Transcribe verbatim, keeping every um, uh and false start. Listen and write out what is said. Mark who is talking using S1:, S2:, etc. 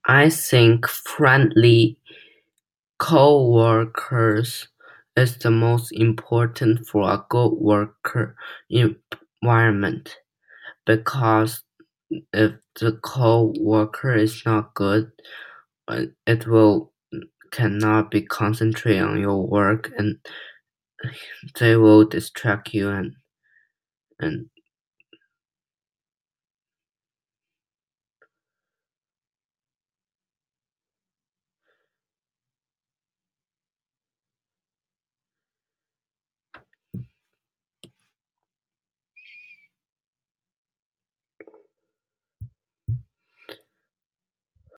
S1: I think friendly co-workers is the most important for a good worker environment because if the co-worker is not good, uh, it will cannot be concentrate on your work and they will distract you and and